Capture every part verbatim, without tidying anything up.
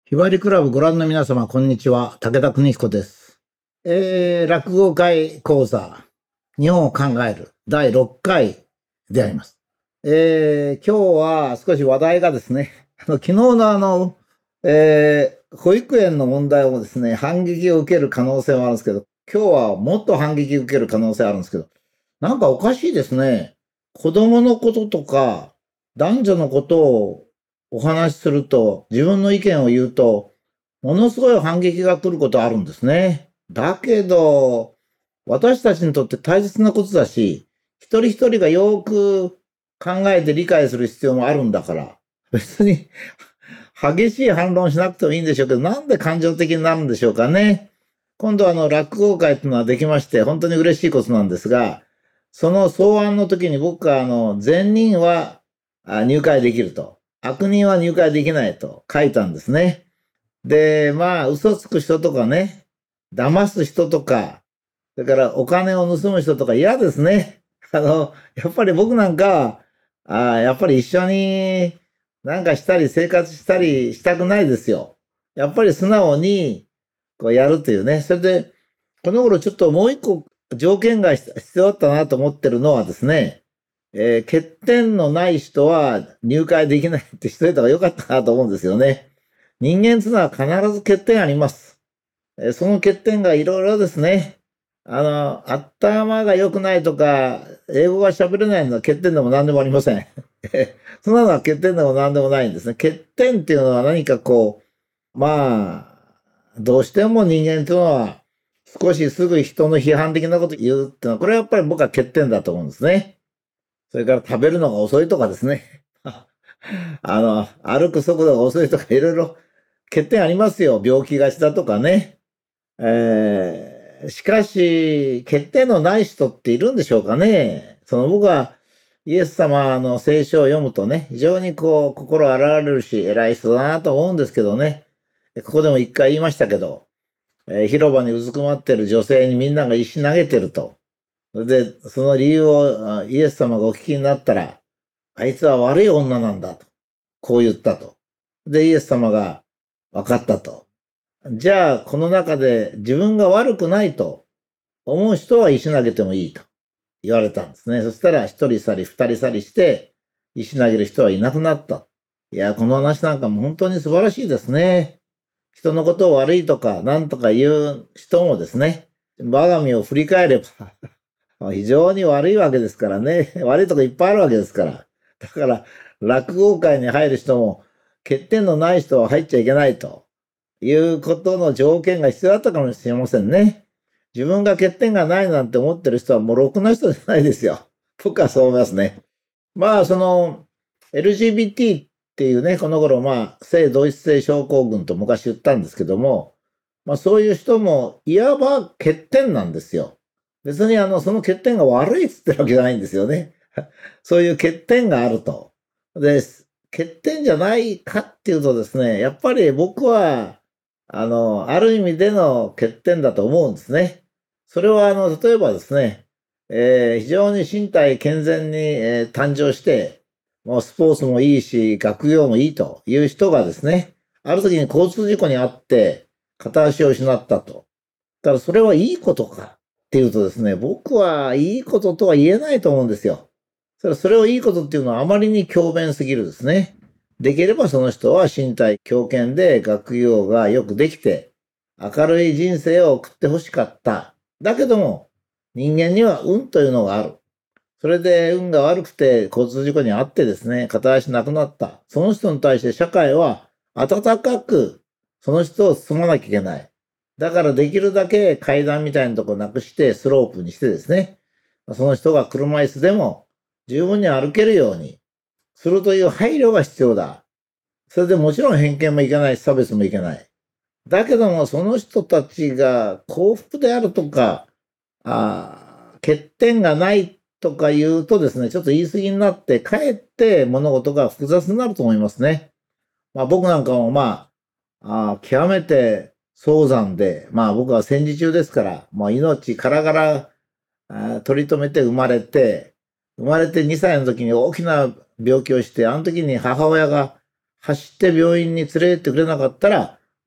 ひばりクラブご覧の皆様、こんにちは。武田邦彦です。えー、落語会講座、日本を考えるだいろっかいであります。えー、今日は少し話題がですね、あの昨日のあの、えー、保育園の問題をですね、反撃を受ける可能性もあるんですけど、今日はもっと反撃を受ける可能性あるんですけど、なんかおかしいですね。子供のこととか、男女のことをお話しすると、自分の意見を言うと、ものすごい反撃が来ることあるんですね。だけど、私たちにとって大切なことだし、一人一人がよく考えて理解する必要もあるんだから、別に激しい反論しなくてもいいんでしょうけど、なんで感情的になるんでしょうかね。今度あの落語会っていうのはできまして、本当に嬉しいことなんですが、その草案の時に僕はあの、善人は入会できると、悪人は入会できないと書いたんですね。で、まあ、嘘つく人とかね、騙す人とか、それからお金を盗む人とか嫌ですね。あの、やっぱり僕なんかは、あやっぱり一緒になんかしたり生活したりしたくないですよ。やっぱり素直にこうやるというね。それで、この頃ちょっともう一個条件が必要だったなと思ってるのはですね、えー、欠点のない人は入会できないってしといた方が良かったなと思うんですよね。人間っていうのは必ず欠点あります。えその欠点がいろいろですね。あの、頭が良くないとか、英語が喋れないのは欠点でも何でもありません。そんなのは欠点でも何でもないんですね。欠点っていうのは何かこう、まあ、どうしても人間っていうのは、少しすぐ人の批判的なこと言うっていうのは、これはやっぱり僕は欠点だと思うんですね。それから食べるのが遅いとかですね。あの、歩く速度が遅いとかいろいろ欠点ありますよ。病気がちだとかね。えー、しかし、欠点のない人っているんでしょうかね。その僕はイエス様の聖書を読むとね、非常にこう、心洗われるし、偉い人だなと思うんですけどね。ここでも一回言いましたけど、えー、広場にうずくまってる女性にみんなが石投げてると。で、その理由をイエス様がお聞きになったら、あいつは悪い女なんだと。こう言ったと。で、イエス様が分かったと。じゃあ、この中で自分が悪くないと思う人は石投げてもいいと言われたんですね。そしたら、一人去り二人去りして、石投げる人はいなくなった。いや、この話なんかも本当に素晴らしいですね。人のことを悪いとか、なんとか言う人もですね、我が身を振り返れば、非常に悪いわけですからね。悪いとこいっぱいあるわけですから。だから、落語会に入る人も、欠点のない人は入っちゃいけないということの条件が必要だったかもしれませんね。自分が欠点がないなんて思ってる人はもうろくな人じゃないですよ。僕はそう思いますね。まあ、その、エルジービーティー っていうね、この頃、まあ、性同一性症候群と昔言ったんですけども、まあ、そういう人も、いわば欠点なんですよ。別にあの、その欠点が悪いっつってるわけじゃないんですよね。そういう欠点があると。で、欠点じゃないかっていうとですね、やっぱり僕は、あの、ある意味での欠点だと思うんですね。それはあの、例えばですね、えー非常に身体健全に、えー誕生して、もうスポーツもいいし、学業もいいという人がですね、ある時に交通事故に遭って、片足を失ったと。ただそれはいいことかっていうとですね、僕はいいこととは言えないと思うんですよ。それそれをいいことっていうのはあまりに強弁すぎるですね。できればその人は身体強健で学業がよくできて、明るい人生を送ってほしかった。だけども、人間には運というのがある。それで運が悪くて交通事故に遭ってですね、片足なくなった。その人に対して社会は温かくその人を包まなきゃいけない。だからできるだけ階段みたいなとこなくしてスロープにしてですね、その人が車椅子でも十分に歩けるようにするという配慮が必要だ。それでもちろん偏見もいけないし差別もいけない。だけどもその人たちが幸福であるとか、あ欠点がないとか言うとですね、ちょっと言い過ぎになって、かえって物事が複雑になると思いますね。まあ僕なんかもまあ、あ極めて早産で、まあ僕は戦時中ですから、まあ命からがらあ取り留めて生まれて、生まれてにさいの時に大きな病気をして、あの時に母親が走って病院に連れてってくれなかったら、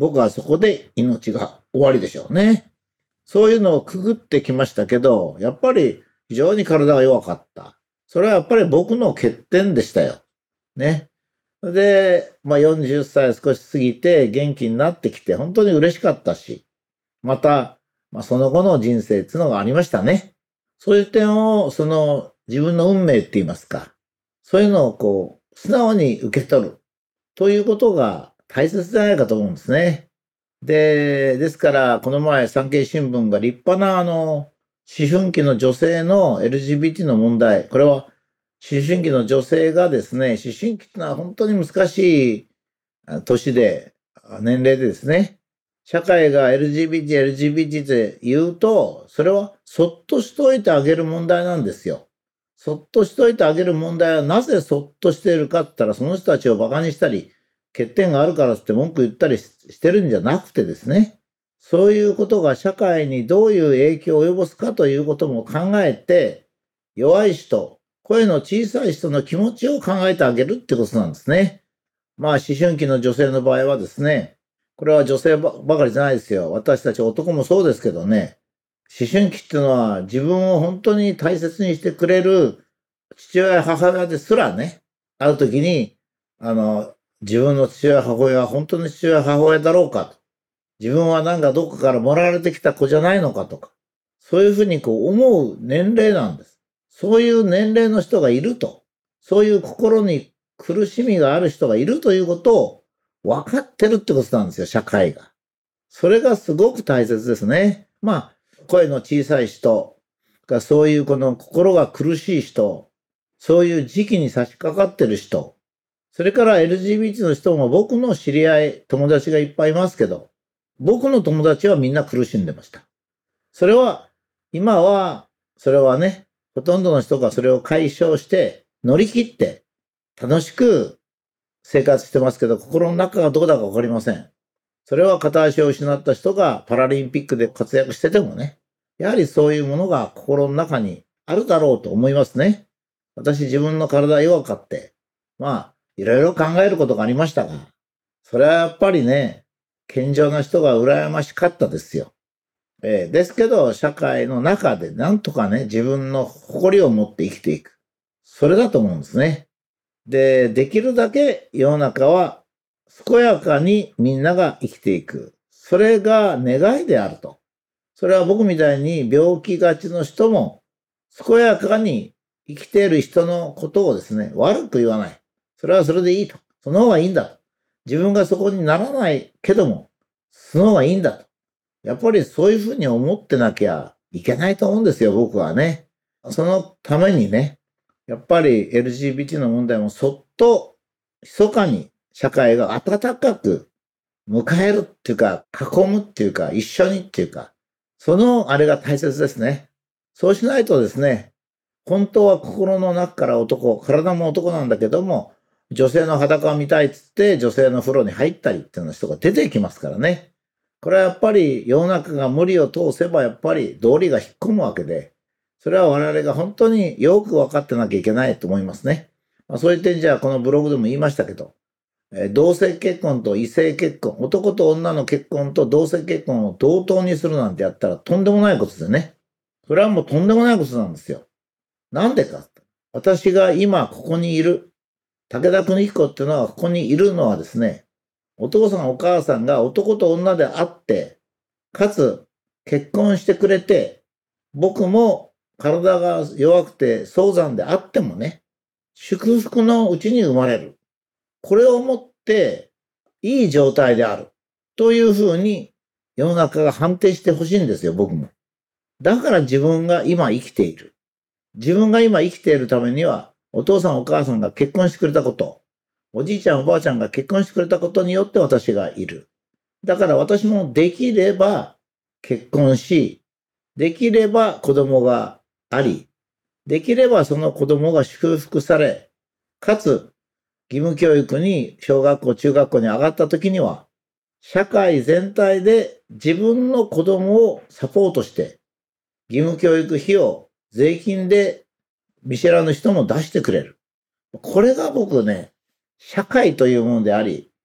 僕はそこで命が終わりでしょうね。そういうのをくぐってきましたけど、やっぱり非常に体が弱かった。それはやっぱり僕の欠点でしたよ。ね。で、まあよんじゅっさい少し過ぎて元気になってきて本当に嬉しかったし、また、まあ、その後の人生っていうのがありましたね。そういう点を、その自分の運命って言いますか、そういうのをこう、素直に受け取るということが大切じゃないかと思うんですね。で、ですから、この前、産経新聞が立派な、あの、思春期の女性の エルジービーティー の問題、これは、思春期の女性がですね、思春期ってのは本当に難しい年で、年齢でですね、社会が エルジービーティー、エルジービーティー って言うと、それはそっとしといてあげる問題なんですよ。そっとしといてあげる問題はなぜそっとしているかって言ったら、その人たちを馬鹿にしたり、欠点があるからって文句言ったりしてるんじゃなくてですね、そういうことが社会にどういう影響を及ぼすかということも考えて、弱い人、声の小さい人の気持ちを考えてあげるってことなんですね。まあ、思春期の女性の場合はですね、これは女性ばかりじゃないですよ。私たち男もそうですけどね、思春期っていうのは自分を本当に大切にしてくれる父親、母親ですらね、ある時に、あの、自分の父親、母親は本当に父親、母親だろうかと。自分はなんかどこかからもらわれてきた子じゃないのかとか。そういうふうにこう思う年齢なんです。そういう年齢の人がいると。そういう心に苦しみがある人がいるということを分かってるってことなんですよ、社会が。それがすごく大切ですね。まあ、声の小さい人が、そういうこの心が苦しい人、そういう時期に差し掛かってる人、それから エルジービーティー の人も僕の知り合い、友達がいっぱいいますけど、僕の友達はみんな苦しんでました。それは、今は、それはね、ほとんどの人がそれを解消して、乗り切って、楽しく生活してますけど、心の中がどうだかわかりません。それは片足を失った人がパラリンピックで活躍しててもね、やはりそういうものが心の中にあるだろうと思いますね。私自分の体弱かって、まあ、いろいろ考えることがありましたが、それはやっぱりね、健常な人が羨ましかったですよ。えー、ですけど、社会の中でなんとかね、自分の誇りを持って生きていく。それだと思うんですね。で、できるだけ世の中は健やかにみんなが生きていく。それが願いであると。それは僕みたいに病気がちの人も健やかに生きている人のことをですね、悪く言わない。それはそれでいいと。その方がいいんだと。自分がそこにならないけども、その方がいいんだと。やっぱりそういうふうに思ってなきゃいけないと思うんですよ、僕はね。そのためにね、やっぱり エルジービーティー の問題もそっと、密かに社会が温かく迎えるっていうか、囲むっていうか、一緒にっていうか、そのあれが大切ですね。そうしないとですね、本当は心の中から男、体も男なんだけども、女性の裸を見たいっつって女性の風呂に入ったりっていうような人が出てきますからね。これはやっぱり世の中が無理を通せばやっぱり道理が引っ込むわけで、それは我々が本当によく分かってなきゃいけないと思いますね。まあ、そういう点じゃこのブログでも言いましたけど、えー同性結婚と異性結婚、男と女の結婚と同性結婚を同等にするなんてやったらとんでもないことですよね。それはもうとんでもないことなんですよ。なんでか。私が今ここにいる、武田邦彦っていうのはここにいるのはですね、お父さんお母さんが男と女であって、かつ結婚してくれて、僕も体が弱くて早産であってもね、祝福のうちに生まれる。これをもっていい状態である。というふうに世の中が判定してほしいんですよ、僕も。だから自分が今生きている。自分が今生きているためには、お父さんお母さんが結婚してくれたこと、おじいちゃんおばあちゃんが結婚してくれたことによって私がいる。だから私もできれば結婚し、できれば子供があり、できればその子供が祝福され、かつ義務教育に小学校、中学校に上がった時には、社会全体で自分の子供をサポートして、義務教育費用、税金で見知らぬ人も出してくれる。これが僕ね、社会というものであり、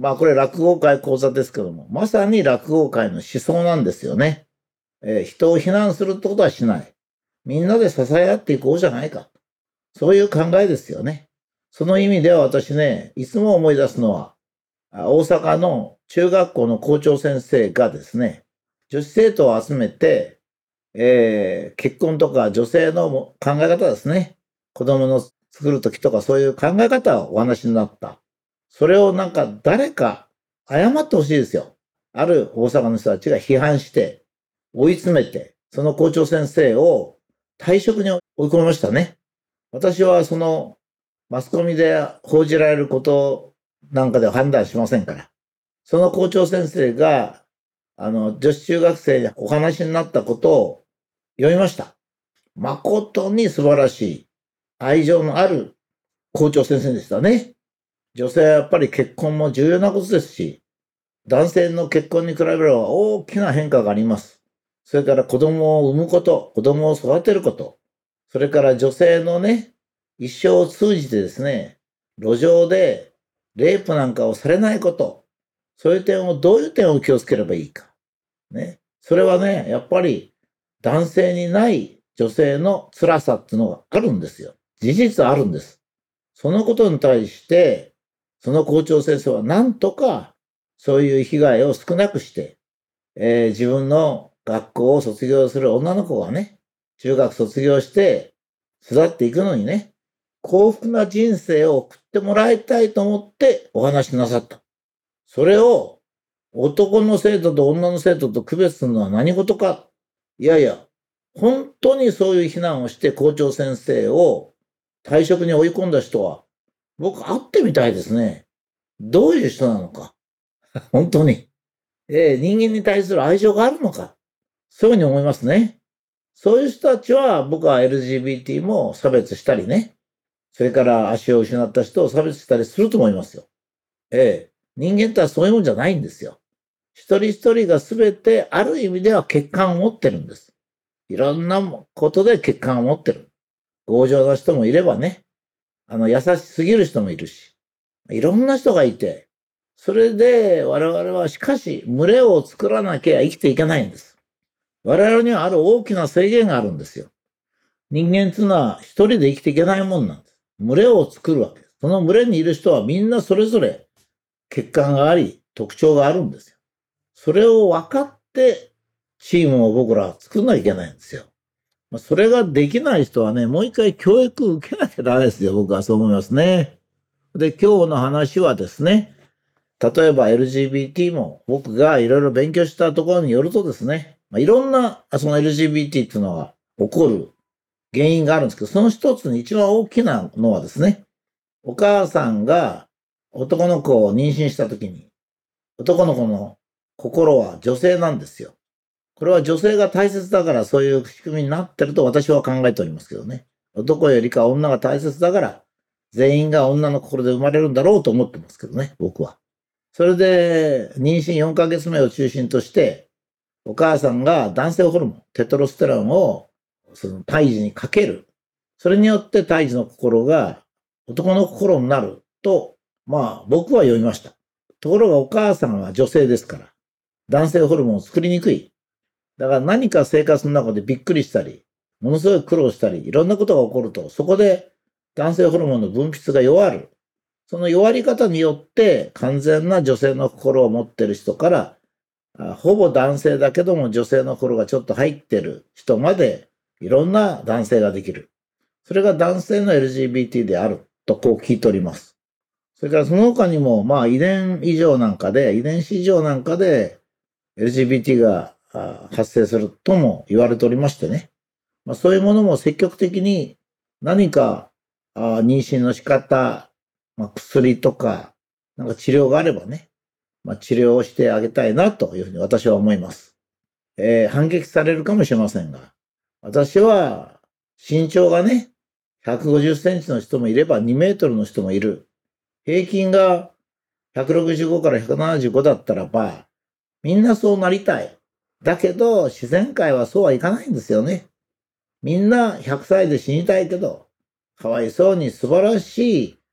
まあこれ落語会講座ですけども、まさに落語会の思想なんですよね。えー人を非難するってことはしない。みんなで支え合っていこうじゃないか。そういう考えですよね。その意味では私ね、いつも思い出すのは、あ大阪の中学校の校長先生がですね、女子生徒を集めて、えー結婚とか女性の考え方ですね。子供の作るときとかそういう考え方をお話になった。それをなんか誰か謝ってほしいですよ。ある大阪の人たちが批判して、追い詰めて、その校長先生を退職に追い込みましたね。私はそのマスコミで報じられることなんかでは判断しませんから。その校長先生が、あの、女子中学生にお話になったことを読みました。誠に素晴らしい、愛情のある校長先生でしたね。女性はやっぱり結婚も重要なことですし、男性の結婚に比べれば大きな変化があります。それから子供を産むこと、子供を育てること、それから女性のね、一生を通じてですね、路上でレイプなんかをされないこと、そういう点を、どういう点を気をつければいいか。ね。それはね、やっぱり男性にない女性の辛さっていうのがあるんですよ。事実あるんです。そのことに対して、その校長先生は何とかそういう被害を少なくして、えー自分の学校を卒業する女の子がね、中学卒業して育っていくのにね、幸福な人生を送ってもらいたいと思ってお話しなさった。それを男の生徒と女の生徒と区別するのは何事か。いやいや、本当にそういう非難をして校長先生を退職に追い込んだ人は、僕会ってみたいですね。どういう人なのか。本当に。えー人間に対する愛情があるのか。そういうふうに思いますね。そういう人たちは僕は エルジービーティー も差別したりね。それから足を失った人を差別したりすると思いますよ。ええ。人間とはそういうもんじゃないんですよ。一人一人が全てある意味では欠陥を持ってるんです。いろんなことで欠陥を持ってる。強情な人もいればね、あの、優しすぎる人もいるし、いろんな人がいて、それで我々はしかし群れを作らなきゃ生きていけないんです。我々にはある大きな制限があるんですよ。人間っていうのは一人で生きていけないもんなんです。群れを作るわけです。その群れにいる人はみんなそれぞれ欠陥があり、特徴があるんですよ。それを分かって、チームを僕らは作んなきゃいけないんですよ。まあそれができない人はね、もう一回教育受けなきゃダメですよ。僕はそう思いますね。で、今日の話はですね、例えば エルジービーティー も僕がいろいろ勉強したところによるとですね、まあ、いろんなその エルジービーティー っていうのが起こる原因があるんですけど、その一つに一番大きなのはですね、お母さんが男の子を妊娠した時に、男の子の心は女性なんですよ。これは女性が大切だからそういう仕組みになってると私は考えておりますけどね。男よりか女が大切だから全員が女の心で生まれるんだろうと思ってますけどね、僕は。それで妊娠よんかげつめを中心としてお母さんが男性ホルモン、テトロステロンをその胎児にかける。それによって胎児の心が男の心になると、まあ僕は読みました。ところがお母さんは女性ですから、男性ホルモンを作りにくい。だから何か生活の中でびっくりしたり、ものすごい苦労したり、いろんなことが起こると、そこで男性ホルモンの分泌が弱る。その弱り方によって完全な女性の心を持っている人から、あほぼ男性だけども女性の心がちょっと入っている人までいろんな男性ができる。それが男性の エルジービーティー であるとこう聞いております。それからその他にも、まあ遺伝異常なんかで、遺伝子異常なんかで エルジービーティー があ発生するとも言われておりましてね。まあ、そういうものも積極的に何かあ妊娠の仕方、まあ、薬とか、なんか治療があればね、まあ、治療をしてあげたいなというふうに私は思います。えー反撃されるかもしれませんが、私は身長がね、ひゃくごじゅっセンチの人もいればにメートルの人もいる。平均がひゃくろくじゅうごからひゃくななじゅうごだったらば、みんなそうなりたい。だけど、自然界はそうはいかないんですよね。みんなひゃくさいで死にたいけど、かわいそうに素晴らしい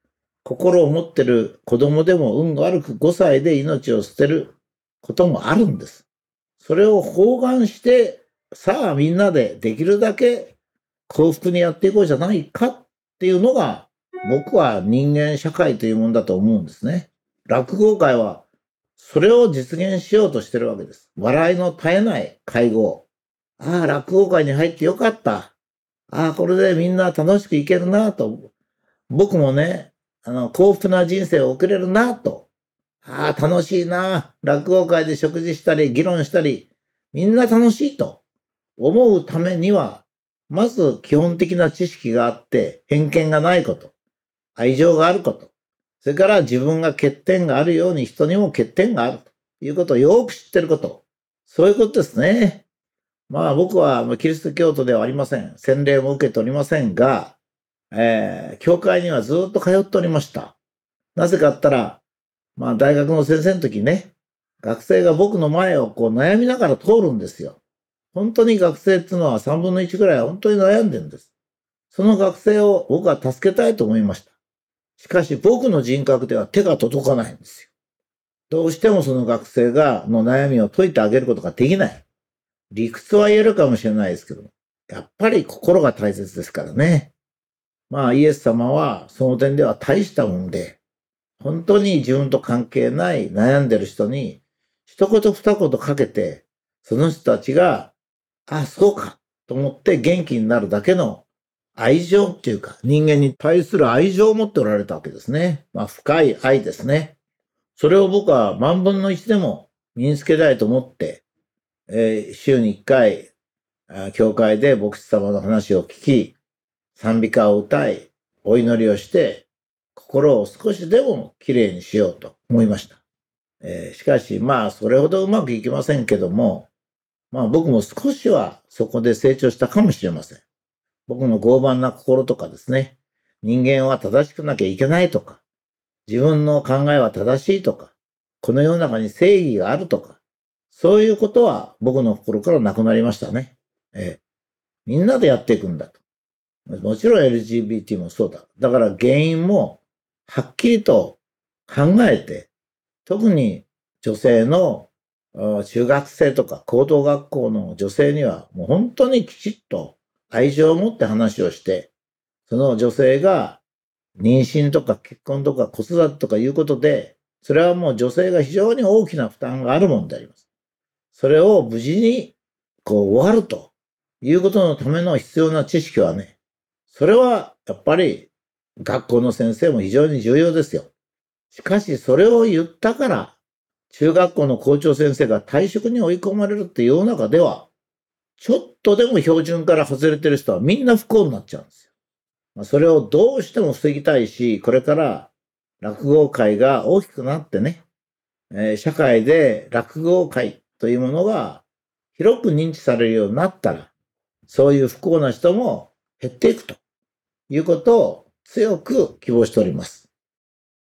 心を持ってる子供でも運が悪くごさいで命を捨てることもあるんです。それを包含して、さあみんなでできるだけ幸福にやっていこうじゃないかっていうのが、僕は人間社会というものだと思うんですね。落語会はそれを実現しようとしてるわけです。笑いの絶えない会合。ああ、落語会に入ってよかった。ああ、これでみんな楽しくいけるなと。僕もね、あの、幸福な人生を送れるなと。ああ、楽しいな。落語会で食事したり、議論したり、みんな楽しいと思うためには、まず基本的な知識があって、偏見がないこと、愛情があること、それから自分が欠点があるように人にも欠点があるということをよく知ってること。そういうことですね。まあ僕はキリスト教徒ではありません。洗礼も受けておりませんが、えー、教会にはずっと通っておりました。なぜかって言ったら、まあ大学の先生の時ね、学生が僕の前をこう悩みながら通るんですよ。本当に学生っていうのはさんぶんのいちぐらいは本当に悩んでるんです。その学生を僕は助けたいと思いました。しかし僕の人格では手が届かないんですよ。どうしてもその学生がの悩みを解いてあげることができない。理屈は言えるかもしれないですけど、やっぱり心が大切ですからね。まあイエス様はその点では大したもんで、本当に自分と関係ない悩んでる人に一言二言かけて、その人たちが、あ、そうかと思って元気になるだけの愛情っていうか、人間に対する愛情を持っておられたわけですね。まあ深い愛ですね。それを僕は万分の一でも身につけたいと思って、えー、週に一回、教会で牧師様の話を聞き、賛美歌を歌い、お祈りをして、心を少しでもきれいにしようと思いました。えー、しかし、まあ、それほどうまくいきませんけども、まあ僕も少しはそこで成長したかもしれません。僕の傲慢な心とかですね、人間は正しくなきゃいけないとか、自分の考えは正しいとか、この世の中に正義があるとか、そういうことは僕の心からなくなりましたね。えー、みんなでやっていくんだと。もちろん エルジービーティー もそうだ。だから原因もはっきりと考えて、特に女性の中学生とか高等学校の女性にはもう本当にきちっと愛情を持って話をして、その女性が妊娠とか結婚とか子育てとかいうことで、それはもう女性が非常に大きな負担があるものであります。それを無事にこう終わるということのための必要な知識はね、それはやっぱり学校の先生も非常に重要ですよ。しかしそれを言ったから、中学校の校長先生が退職に追い込まれるって世の中では、ちょっとでも標準から外れてる人はみんな不幸になっちゃうんですよ。まあ、それをどうしても防ぎたいし、これから落語界が大きくなってね、えー、社会で落語界というものが広く認知されるようになったら、そういう不幸な人も減っていくということを強く希望しております。